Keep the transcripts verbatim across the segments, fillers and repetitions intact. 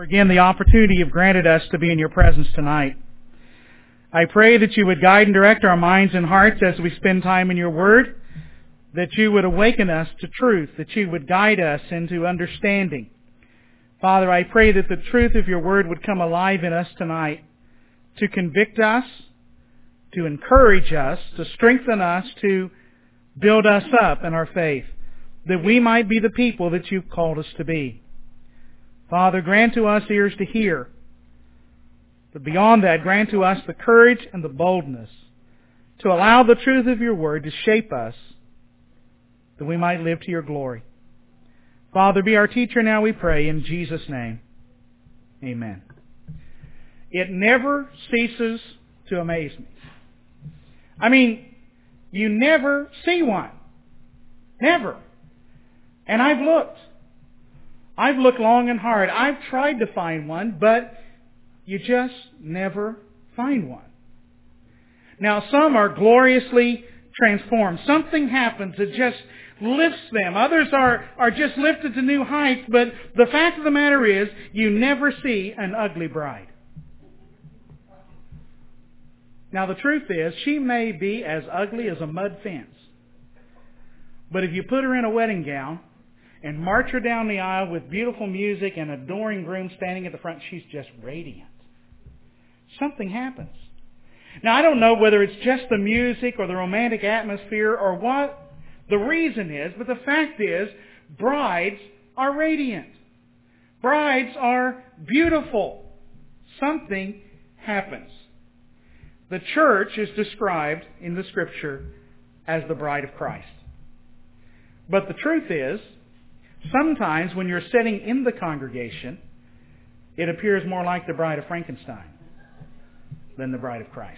for again the opportunity you've granted us to be in your presence tonight. I pray that you would guide and direct our minds and hearts as we spend time in your word, that you would awaken us to truth, that you would guide us into understanding. Father, I pray that the truth of your word would come alive in us tonight to convict us, to encourage us, to strengthen us, to build us up in our faith, that we might be the people that you've called us to be. Father, grant to us ears to hear. But beyond that, grant to us the courage and the boldness to allow the truth of your word to shape us, that we might live to your glory. Father, be our teacher now, we pray, in Jesus' name. Amen. It never ceases to amaze me. I mean, you never see one. Never. And I've looked. I've looked long and hard. I've tried to find one, but you just never find one. Now, some are gloriously transformed. Something happens that just lifts them. Others are, are just lifted to new heights, but the fact of the matter is, you never see an ugly bride. Now, the truth is, she may be as ugly as a mud fence. But if you put her in a wedding gown and march her down the aisle with beautiful music and adoring groom standing at the front, she's just radiant. Something happens. Now, I don't know whether it's just the music or the romantic atmosphere or what the reason is, but the fact is, brides are radiant. Brides are beautiful. Something happens. The church is described in the Scripture as the bride of Christ. But the truth is, sometimes when you're sitting in the congregation, it appears more like the bride of Frankenstein than the bride of Christ.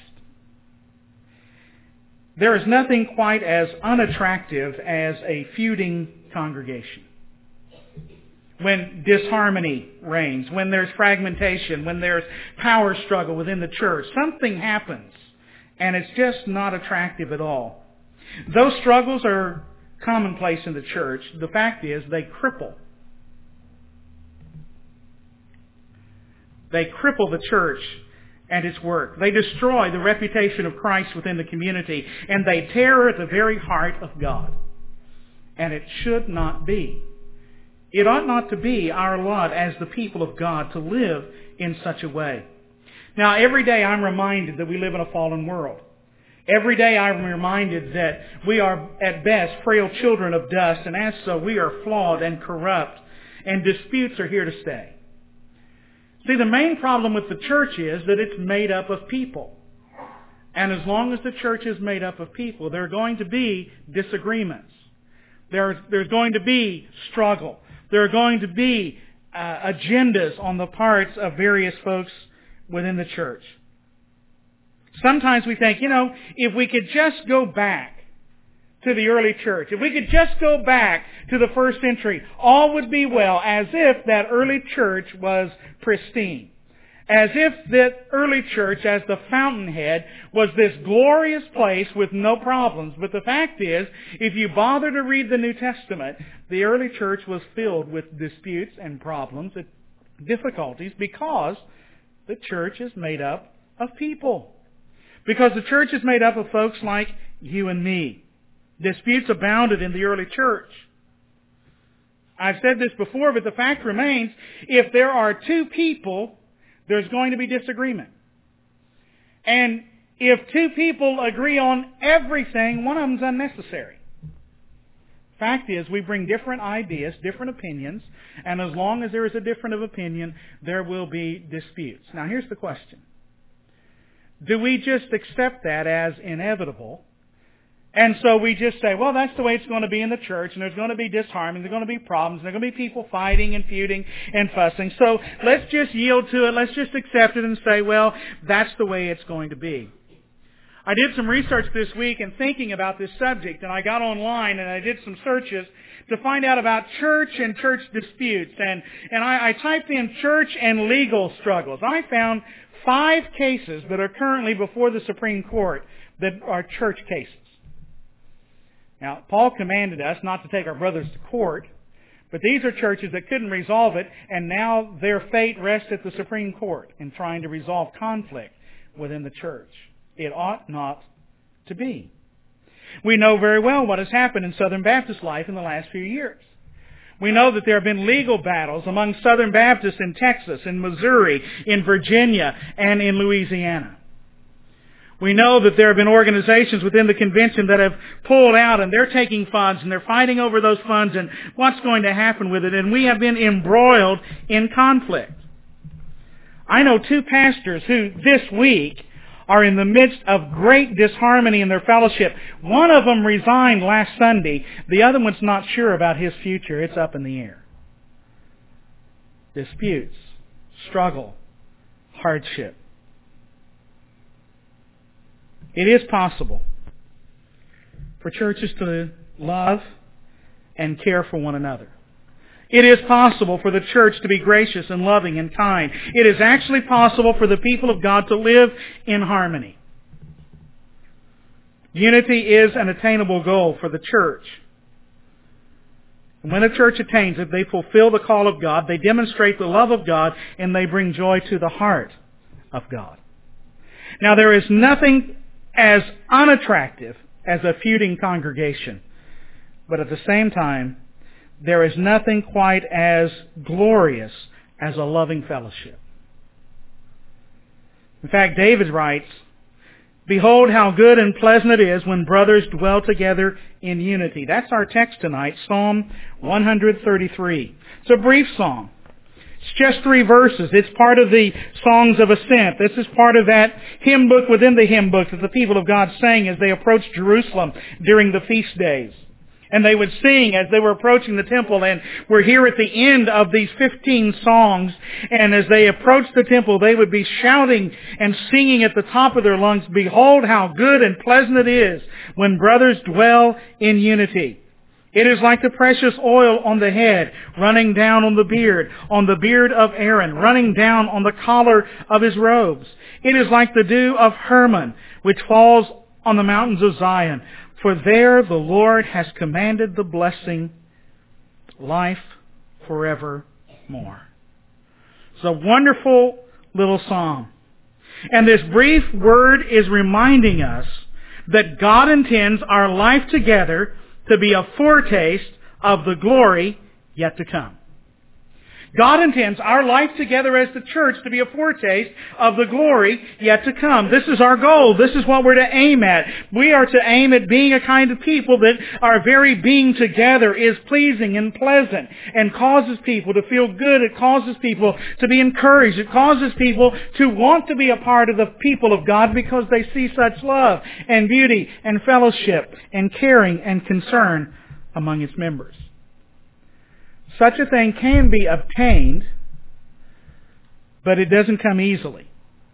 There is nothing quite as unattractive as a feuding congregation. When disharmony reigns, when there's fragmentation, when there's power struggle within the church, something happens, and it's just not attractive at all. Those struggles are commonplace in the church. The fact is, they cripple. They cripple the church and its work. They destroy the reputation of Christ within the community, and they tear at the very heart of God. And it should not be. It ought not to be our lot as the people of God to live in such a way. Now, every day I'm reminded that we live in a fallen world. Every day I'm reminded that we are at best frail children of dust, and as so we are flawed and corrupt, and disputes are here to stay. See, the main problem with the church is that it's made up of people. And as long as the church is made up of people, there are going to be disagreements. There's, there's going to be struggle. There are going to be uh, agendas on the parts of various folks within the church. Sometimes we think, you know, if we could just go back to the early church, if we could just go back to the first century, all would be well, as if that early church was pristine. As if that early church, as the fountainhead, was this glorious place with no problems. But the fact is, if you bother to read the New Testament, the early church was filled with disputes and problems and difficulties because the church is made up of people. Because the church is made up of folks like you and me. Disputes abounded in the early church. I've said this before, but the fact remains, if there are two people, there's going to be disagreement. And if two people agree on everything, one of them's unnecessary. Fact is, we bring different ideas, different opinions, and as long as there is a difference of opinion, there will be disputes. Now, here's the question. Do we just accept that as inevitable? And so we just say, well, that's the way it's going to be in the church, and there's going to be disharmony, there's going to be problems, and there's going to be people fighting and feuding and fussing. So let's just yield to it, let's just accept it and say, well, that's the way it's going to be. I did some research this week in thinking about this subject, and I got online and I did some searches to find out about church and church disputes. And, and I, I typed in church and legal struggles. I found five cases that are currently before the Supreme Court that are church cases. Now, Paul commanded us not to take our brothers to court, But these are churches that couldn't resolve it, and now their fate rests at the Supreme Court in trying to resolve conflict within the church. It ought not to be. We know very well what has happened in Southern Baptist life in the last few years. We know that there have been legal battles among Southern Baptists in Texas, in Missouri, in Virginia, and in Louisiana. We know that there have been organizations within the convention that have pulled out, and they're taking funds and they're fighting over those funds and what's going to happen with it. And we have been embroiled in conflict. I know two pastors who this week are in the midst of great disharmony in their fellowship. One of them resigned last Sunday. The other one's not sure about his future. It's up in the air. Disputes, struggle, hardship. It is possible for churches to love and care for one another. It is possible for the church to be gracious and loving and kind. It is actually possible for the people of God to live in harmony. Unity is an attainable goal for the church. And when a church attains it, they fulfill the call of God, they demonstrate the love of God, and they bring joy to the heart of God. Now, there is nothing as unattractive as a feuding congregation. But at the same time, there is nothing quite as glorious as a loving fellowship. In fact, David writes, "Behold how good and pleasant it is when brothers dwell together in unity." That's our text tonight, Psalm one thirty-three. It's a brief psalm. It's just three verses. It's part of the Songs of Ascent. This is part of that hymn book within the hymn book that the people of God sang as they approached Jerusalem during the feast days. And they would sing as they were approaching the temple. And we're here at the end of these fifteen songs. And as they approached the temple, they would be shouting and singing at the top of their lungs, "Behold how good and pleasant it is when brothers dwell in unity." It is like the precious oil on the head, running down on the beard, on the beard of Aaron, running down on the collar of his robes. It is like the dew of Hermon, which falls on the mountains of Zion. For there the Lord has commanded the blessing, life forevermore. It's a wonderful little psalm. And this brief word is reminding us that God intends our life together to be a foretaste of the glory yet to come. God intends our life together as the church to be a foretaste of the glory yet to come. This is our goal. This is what we're to aim at. We are to aim at being a kind of people that our very being together is pleasing and pleasant and causes people to feel good. It causes people to be encouraged. It causes people to want to be a part of the people of God because they see such love and beauty and fellowship and caring and concern among its members. Such a thing can be obtained, but it doesn't come easily.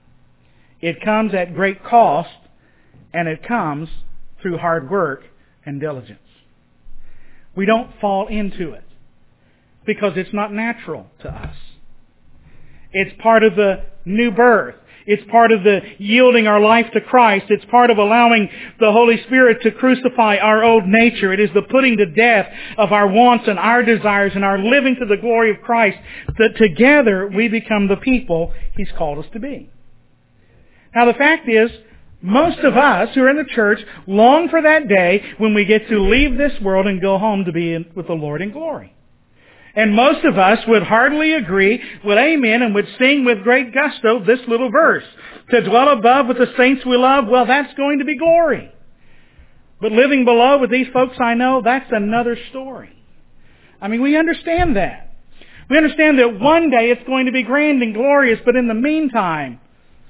It comes at great cost, and it comes through hard work and diligence. We don't fall into it because it's not natural to us. It's part of the new birth. It's part of the yielding our life to Christ. It's part of allowing the Holy Spirit to crucify our old nature. It is the putting to death of our wants and our desires and our living to the glory of Christ, that together we become the people He's called us to be. Now the fact is, most of us who are in the church long for that day when we get to leave this world and go home to be in, with the Lord in glory. And most of us would heartily agree, would amen, and would sing with great gusto this little verse. To dwell above with the saints we love, well, that's going to be glory. But living below with these folks I know, that's another story. I mean, we understand that. We understand that one day it's going to be grand and glorious, but in the meantime,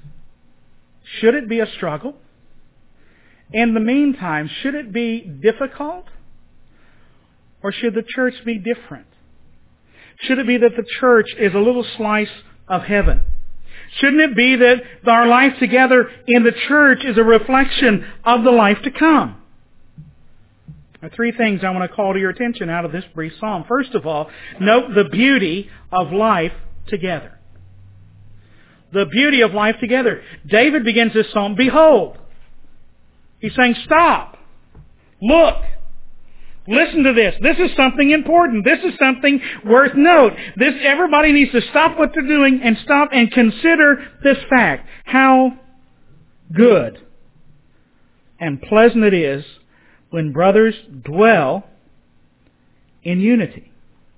should it be a struggle? In the meantime, should it be difficult? Or should the church be different? Should it be that the church is a little slice of heaven? Shouldn't it be that our life together in the church is a reflection of the life to come? There are three things I want to call to your attention out of this brief psalm. First of all, note the beauty of life together. The beauty of life together. David begins this psalm, behold. He's saying, stop. Look. Listen to this. This is something important. This is something worth note. This, everybody needs to stop what they're doing and stop and consider this fact. How good and pleasant it is when brothers dwell in unity.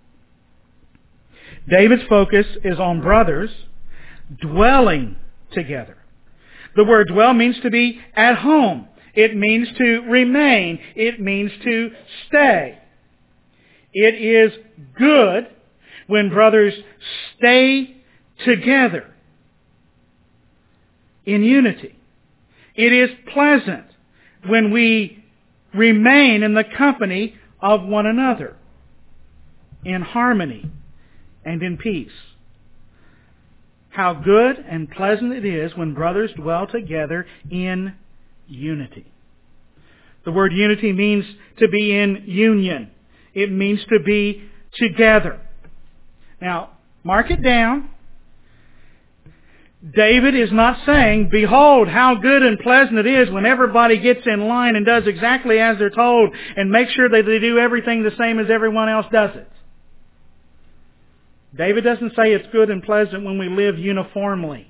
David's focus is on brothers dwelling together. The word dwell means to be at home. It means to remain. It means to stay. It is good when brothers stay together in unity. It is pleasant when we remain in the company of one another in harmony and in peace. How good and pleasant it is when brothers dwell together in unity. The word unity means to be in union. It means to be together. Now, mark it down. David is not saying, behold, how good and pleasant it is when everybody gets in line and does exactly as they're told and make sure that they do everything the same as everyone else does it. David doesn't say it's good and pleasant when we live uniformly.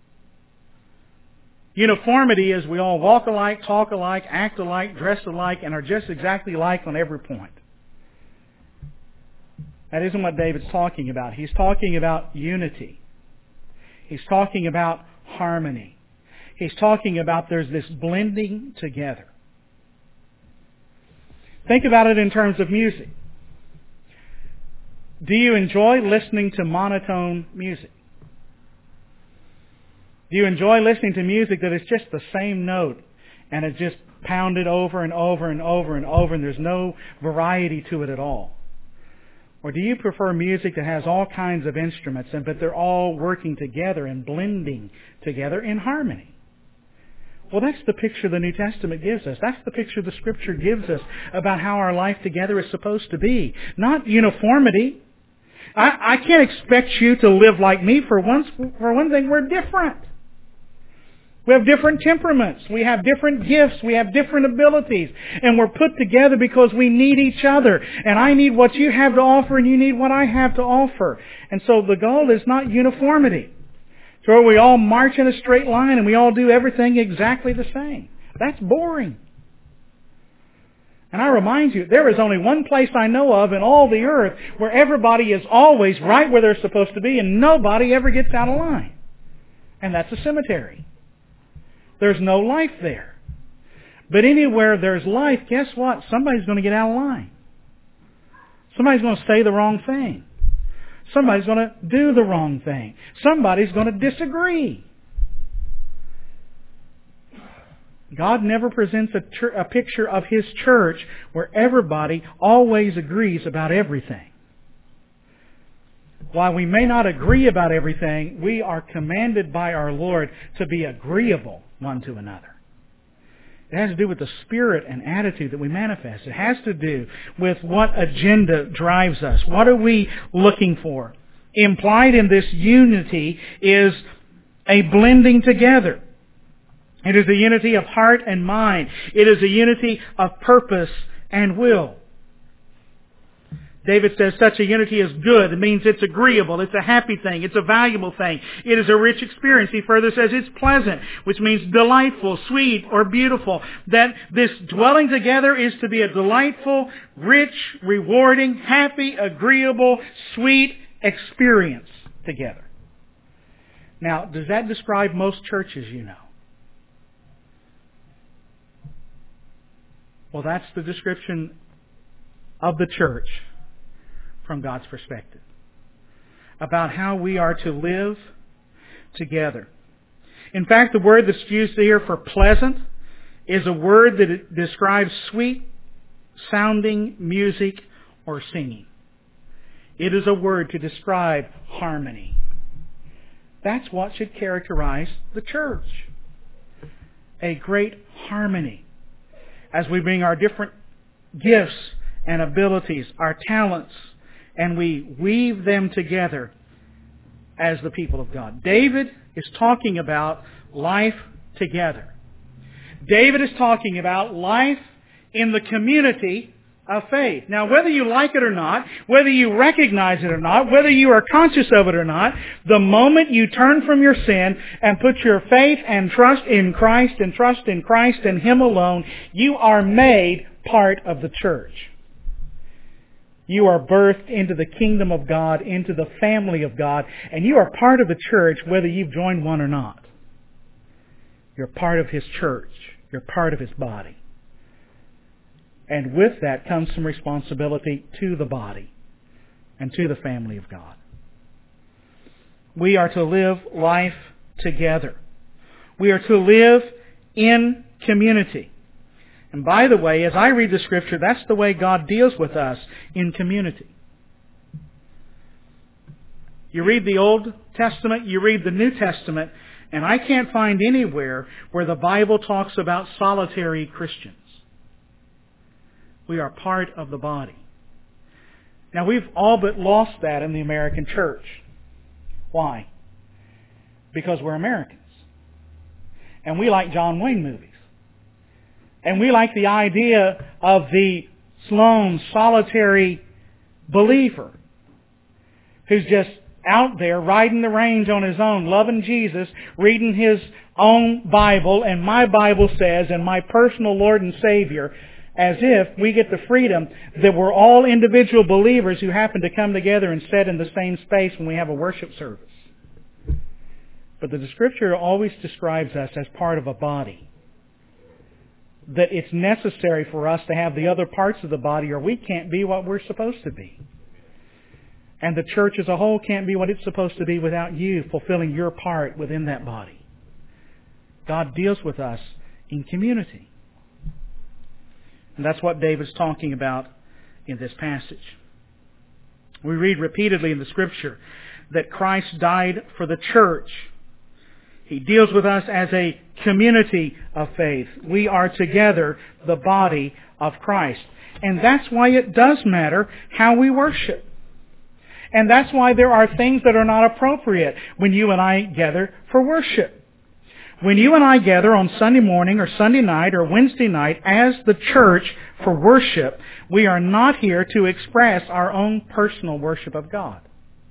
Uniformity is we all walk alike, talk alike, act alike, dress alike, and are just exactly alike on every point. That isn't what David's talking about. He's talking about unity. He's talking about harmony. He's talking about there's this blending together. Think about it in terms of music. Do you enjoy listening to monotone music? Do you enjoy listening to music that is just the same note and it's just pounded over and over and over and over and there's no variety to it at all? Or do you prefer music that has all kinds of instruments and but they're all working together and blending together in harmony? Well, that's the picture the New Testament gives us. That's the picture the Scripture gives us about how our life together is supposed to be. Not uniformity. I, I can't expect you to live like me. For one, for one thing, we're different. We have different temperaments. We have different gifts. We have different abilities. And we're put together because we need each other. And I need what you have to offer and you need what I have to offer. And so the goal is not uniformity. So we all march in a straight line and we all do everything exactly the same. That's boring. And I remind you, there is only one place I know of in all the earth where everybody is always right where they're supposed to be and nobody ever gets out of line. And that's a cemetery. There's no life there. But anywhere there's life, guess what? Somebody's going to get out of line. Somebody's going to say the wrong thing. Somebody's going to do the wrong thing. Somebody's going to disagree. God never presents a, ch- a picture of His church where everybody always agrees about everything. While we may not agree about everything, we are commanded by our Lord to be agreeable one to another. It has to do with the spirit and attitude that we manifest. It has to do with what agenda drives us. What are we looking for? Implied in this unity is a blending together. It is a unity of heart and mind. It is a unity of purpose and will. David says such a unity is good. It means it's agreeable. It's a happy thing. It's a valuable thing. It is a rich experience. He further says it's pleasant, which means delightful, sweet, or beautiful. That this dwelling together is to be a delightful, rich, rewarding, happy, agreeable, sweet experience together. Now, does that describe most churches you know? Well, that's the description of the church from God's perspective, about how we are to live together. In fact, the word that's used here for pleasant is a word that describes sweet sounding music or singing. It is a word to describe harmony. That's what should characterize the church. A great harmony. As we bring our different gifts and abilities, our talents, and we weave them together as the people of God. David is talking about life together. David is talking about life in the community of faith. Now, whether you like it or not, whether you recognize it or not, whether you are conscious of it or not, the moment you turn from your sin and put your faith and trust in Christ and trust in Christ and Him alone, you are made part of the church. You are birthed into the kingdom of God, into the family of God, and you are part of the church whether you've joined one or not. You're part of His church. You're part of His body. And with that comes some responsibility to the body and to the family of God. We are to live life together. We are to live in community. And by the way, as I read the Scripture, that's the way God deals with us in community. You read the Old Testament, you read the New Testament, and I can't find anywhere where the Bible talks about solitary Christians. We are part of the body. Now, we've all but lost that in the American church. Why? Because we're Americans. And we like John Wayne movies. And we like the idea of the lone, solitary believer who's just out there riding the range on his own, loving Jesus, reading his own Bible, and my Bible says, and my personal Lord and Savior, as if we get the freedom that we're all individual believers who happen to come together and sit in the same space when we have a worship service. But the Scripture always describes us as part of a body. That it's necessary for us to have the other parts of the body or we can't be what we're supposed to be. And the church as a whole can't be what it's supposed to be without you fulfilling your part within that body. God deals with us in community. And that's what David's talking about in this passage. We read repeatedly in the Scripture that Christ died for the church. He deals with us as a community of faith. We are together the body of Christ. And that's why it does matter how we worship. And that's why there are things that are not appropriate when you and I gather for worship. When you and I gather on Sunday morning or Sunday night or Wednesday night as the church for worship, we are not here to express our own personal worship of God.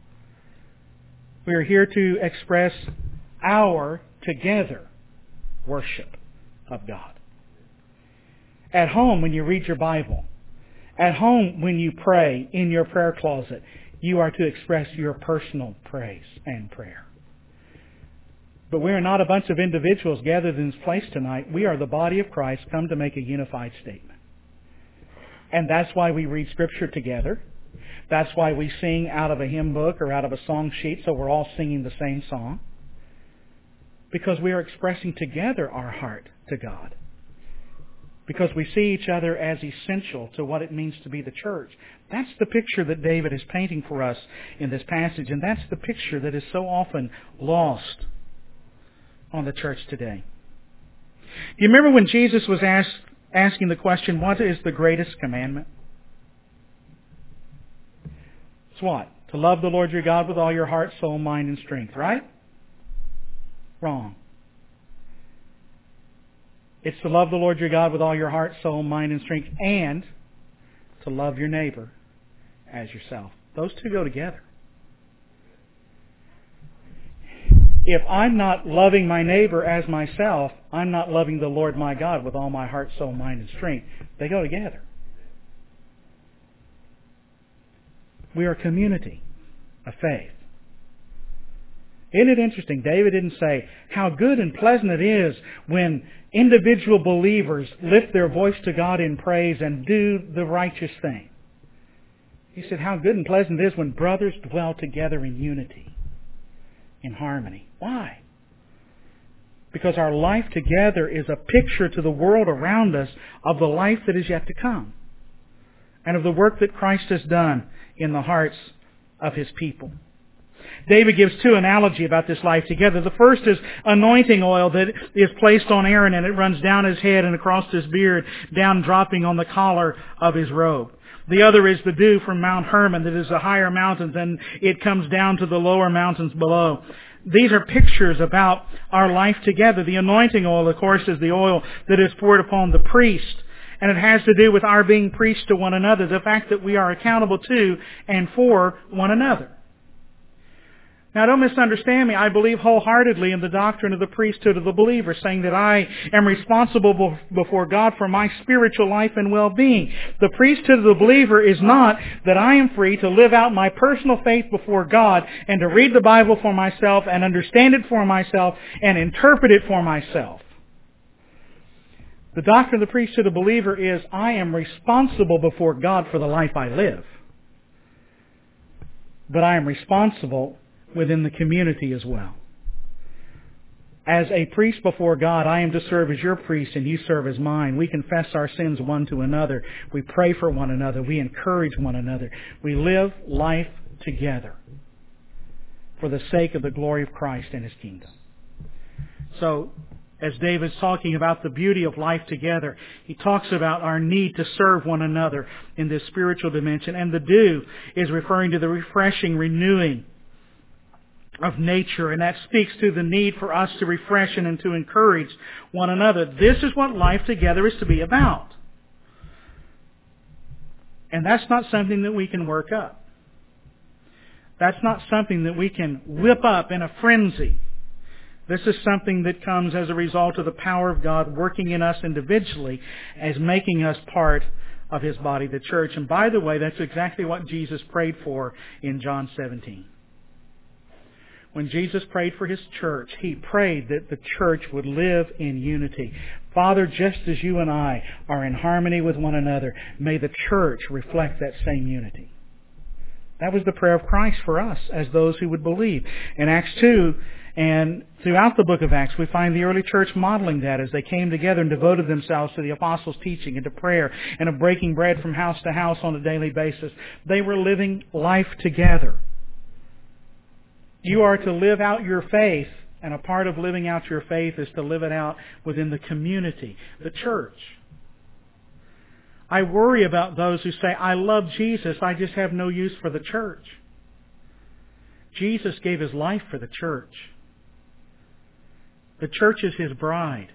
We are here to express our together worship of God. At home when you read your Bible, at home when you pray in your prayer closet, you are to express your personal praise and prayer. But we are not a bunch of individuals gathered in this place tonight. We are the body of Christ come to make a unified statement. And that's why we read Scripture together. That's why we sing out of a hymn book or out of a song sheet so we're all singing the same song. Because we are expressing together our heart to God. Because we see each other as essential to what it means to be the church. That's the picture that David is painting for us in this passage. And that's the picture that is so often lost on the church today. Do you remember when Jesus was asked, asking the question, what is the greatest commandment? It's what? To love the Lord your God with all your heart, soul, mind, and strength, right? Wrong. It's to love the Lord your God with all your heart, soul, mind, and strength, and to love your neighbor as yourself. Those two go together. If I'm not loving my neighbor as myself, I'm not loving the Lord my God with all my heart, soul, mind, and strength. They go together. We are a community of faith. Isn't it interesting? David didn't say how good and pleasant it is when individual believers lift their voice to God in praise and do the righteous thing. He said how good and pleasant it is when brothers dwell together in unity, in harmony. Why? Because our life together is a picture to the world around us of the life that is yet to come and of the work that Christ has done in the hearts of His people. David gives two analogies about this life together. The first is anointing oil that is placed on Aaron and it runs down his head and across his beard, down dropping on the collar of his robe. The other is the dew from Mount Hermon that is the higher mountains and it comes down to the lower mountains below. These are pictures about our life together. The anointing oil, of course, is the oil that is poured upon the priest. And it has to do with our being priests to one another, the fact that we are accountable to and for one another. Now, don't misunderstand me. I believe wholeheartedly in the doctrine of the priesthood of the believer, saying that I am responsible before God for my spiritual life and well-being. The priesthood of the believer is not that I am free to live out my personal faith before God and to read the Bible for myself and understand it for myself and interpret it for myself. The doctrine of the priesthood of the believer is I am responsible before God for the life I live. But I am responsible within the community as well. As a priest before God, I am to serve as your priest and you serve as mine. We confess our sins one to another. We pray for one another. We encourage one another. We live life together for the sake of the glory of Christ and His kingdom. So, as David's talking about the beauty of life together, he talks about our need to serve one another in this spiritual dimension. And the dew is referring to the refreshing, renewing of nature, and that speaks to the need for us to refresh and to encourage one another. This is what life together is to be about. And that's not something that we can work up. That's not something that we can whip up in a frenzy. This is something that comes as a result of the power of God working in us individually as making us part of His body, the church. And by the way, that's exactly what Jesus prayed for in John seventeen. When Jesus prayed for His church, He prayed that the church would live in unity. Father, just as you and I are in harmony with one another, may the church reflect that same unity. That was the prayer of Christ for us as those who would believe. In Acts two, and throughout the book of Acts, we find the early church modeling that as they came together and devoted themselves to the apostles' teaching and to prayer and of breaking bread from house to house on a daily basis. They were living life together. You are to live out your faith, and a part of living out your faith is to live it out within the community, the church. I worry about those who say, I love Jesus, I just have no use for the church. Jesus gave His life for the church. The church is His bride.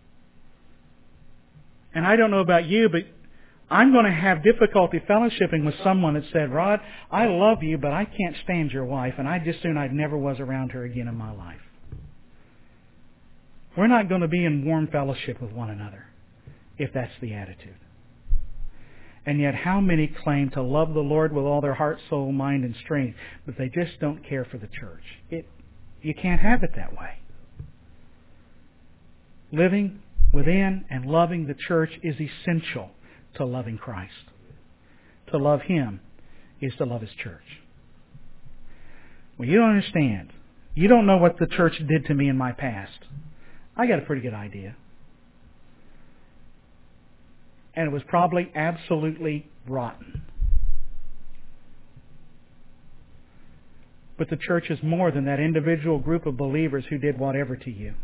And I don't know about you, but I'm going to have difficulty fellowshipping with someone that said, Rod, I love you, but I can't stand your wife, and I just soon I never was around her again in my life. We're not going to be in warm fellowship with one another if that's the attitude. And yet how many claim to love the Lord with all their heart, soul, mind, and strength, but they just don't care for the church? It, you can't have it that way. Living within and loving the church is essential to loving Christ. To love Him is to love His church. Well, you don't understand. You don't know what the church did to me in my past. I got a pretty good idea. And it was probably absolutely rotten. But the church is more than that individual group of believers who did whatever to you.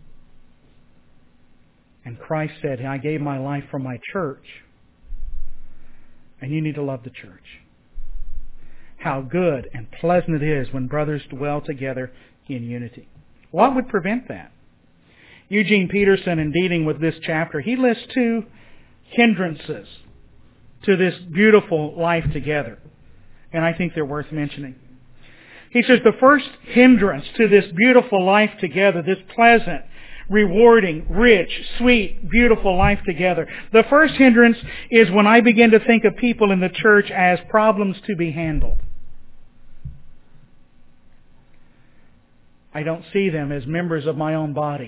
And Christ said, I gave my life for my church. And you need to love the church. How good and pleasant it is when brothers dwell together in unity. What would prevent that? Eugene Peterson, in dealing with this chapter, he lists two hindrances to this beautiful life together. And I think they're worth mentioning. He says the first hindrance to this beautiful life together, this pleasant, rewarding, rich, sweet, beautiful life together. The first hindrance is when I begin to think of people in the church as problems to be handled. I don't see them as members of my own body.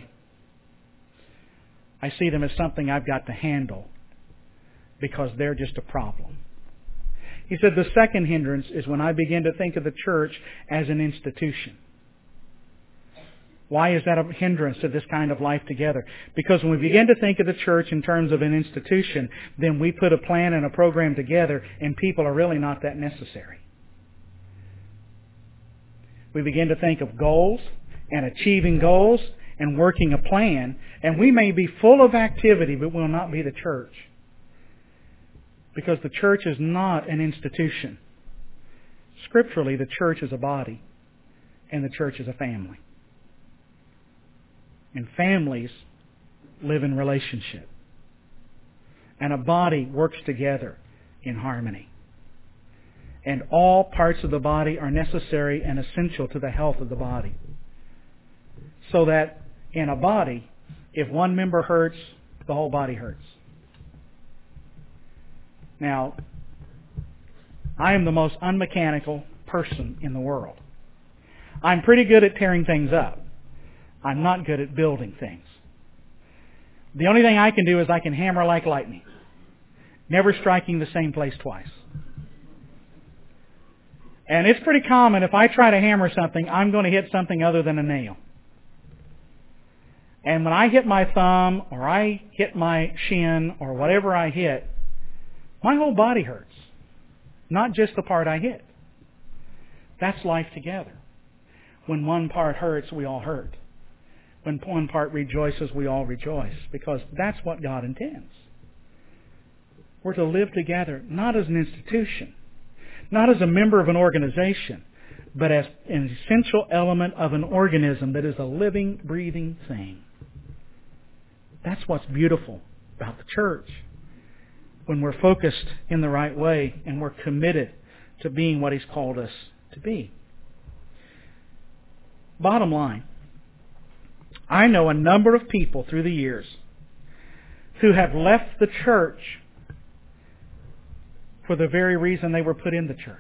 I see them as something I've got to handle because they're just a problem. He said the second hindrance is when I begin to think of the church as an institution. Why is that a hindrance to this kind of life together? Because when we begin to think of the church in terms of an institution, then we put a plan and a program together and people are really not that necessary. We begin to think of goals and achieving goals and working a plan, and we may be full of activity but will not be the church. Because the church is not an institution. Scripturally, the church is a body and the church is a family. And families live in relationship. And a body works together in harmony. And all parts of the body are necessary and essential to the health of the body. So that in a body, if one member hurts, the whole body hurts. Now, I am the most unmechanical person in the world. I'm pretty good at tearing things up. I'm not good at building things. The only thing I can do is I can hammer like lightning, never striking the same place twice. And it's pretty common, if I try to hammer something, I'm going to hit something other than a nail. And when I hit my thumb, or I hit my shin, or whatever I hit, my whole body hurts. Not just the part I hit. That's life together. When one part hurts, we all hurt. When one part rejoices, we all rejoice. Because that's what God intends. We're to live together, not as an institution, not as a member of an organization, but as an essential element of an organism that is a living, breathing thing. That's what's beautiful about the church. When we're focused in the right way and we're committed to being what He's called us to be. Bottom line, I know a number of people through the years who have left the church for the very reason they were put in the church.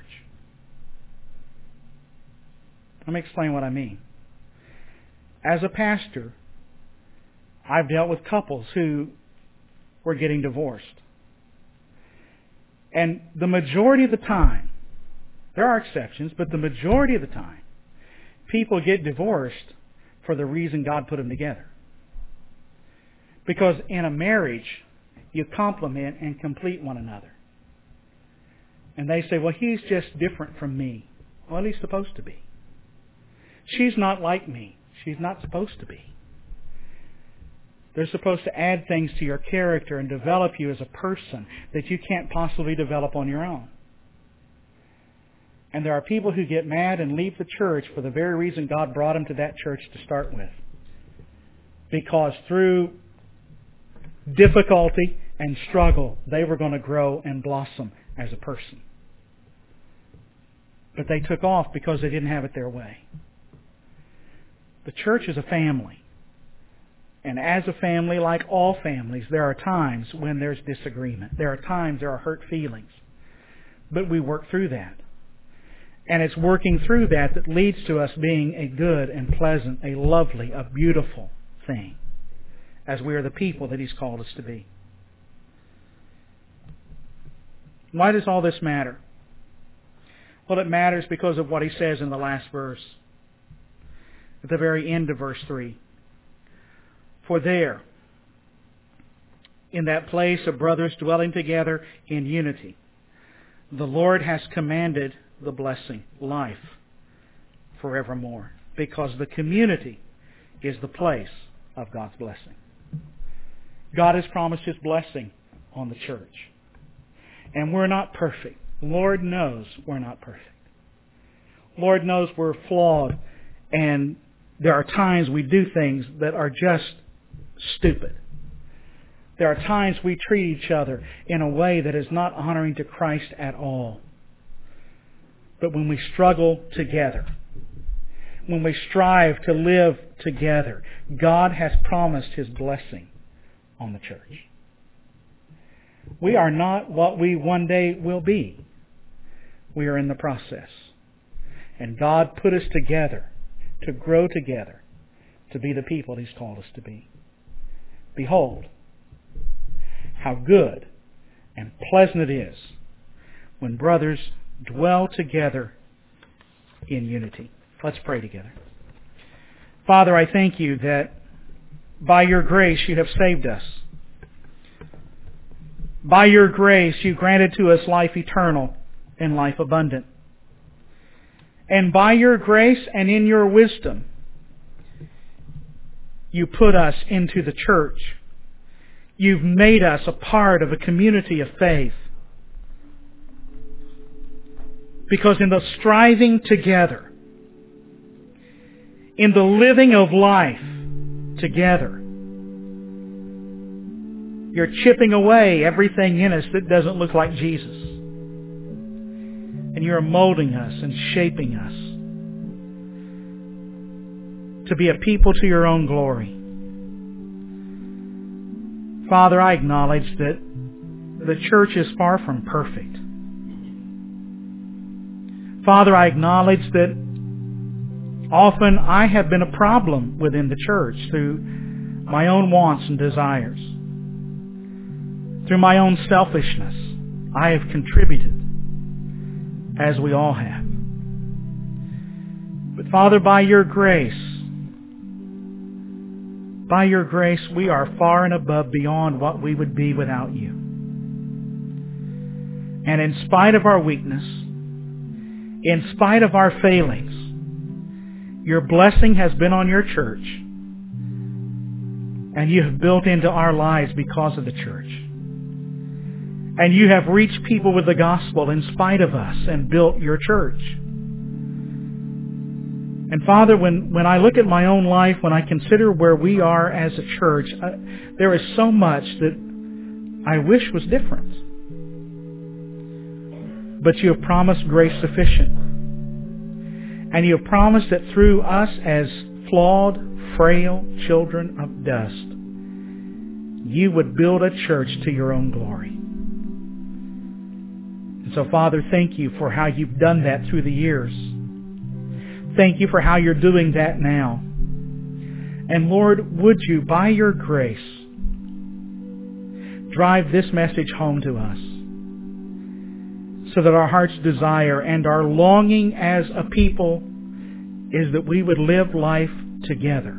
Let me explain what I mean. As a pastor, I've dealt with couples who were getting divorced. And the majority of the time, there are exceptions, but the majority of the time, people get divorced for the reason God put them together. Because in a marriage, you complement and complete one another. And they say, well, he's just different from me. Well, he's supposed to be. She's not like me. She's not supposed to be. They're supposed to add things to your character and develop you as a person that you can't possibly develop on your own. And there are people who get mad and leave the church for the very reason God brought them to that church to start with. Because through difficulty and struggle, they were going to grow and blossom as a person. But they took off because they didn't have it their way. The church is a family. And as a family, like all families, there are times when there's disagreement. There are times there are hurt feelings. But we work through that. And it's working through that that leads to us being a good and pleasant, a lovely, a beautiful thing, as we are the people that He's called us to be. Why does all this matter? Well, it matters because of what He says in the last verse. At the very end of verse three. For there, in that place of brothers dwelling together in unity, the Lord has commanded the blessing, life, forevermore. Because the community is the place of God's blessing. God has promised His blessing on the church. And we're not perfect. Lord knows we're not perfect. Lord knows we're flawed, and there are times we do things that are just stupid. There are times we treat each other in a way that is not honoring to Christ at all. But when we struggle together, when we strive to live together, God has promised His blessing on the church. We are not what we one day will be. We are in the process. And God put us together to grow together, to be the people He's called us to be. Behold, how good and pleasant it is when brothers dwell together in unity. Let's pray together. Father, I thank You that by Your grace You have saved us. By Your grace You granted to us life eternal and life abundant. And by Your grace and in Your wisdom, You put us into the church. You've made us a part of a community of faith. Because in the striving together, in the living of life together, You're chipping away everything in us that doesn't look like Jesus. And you're molding us and shaping us to be a people to your own glory. Father, I acknowledge that the church is far from perfect. Father, I acknowledge that often I have been a problem within the church through my own wants and desires. Through my own selfishness, I have contributed, as we all have. But Father, by your grace, by your grace, we are far and above beyond what we would be without you. And in spite of our weakness, in spite of our failings, your blessing has been on your church, and you have built into our lives because of the church. And you have reached people with the gospel in spite of us and built your church. And Father, when, when I look at my own life, when I consider where we are as a church, I, there is so much that I wish was different. But you have promised grace sufficient. And you have promised that through us as flawed, frail children of dust, you would build a church to your own glory. And so, Father, thank you for how you've done that through the years. Thank you for how you're doing that now. And Lord, would you, by your grace, drive this message home to us so that our heart's desire and our longing as a people is that we would live life together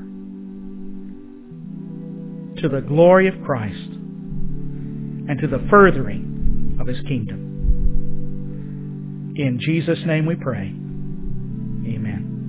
to the glory of Christ and to the furthering of His kingdom. In Jesus' name we pray.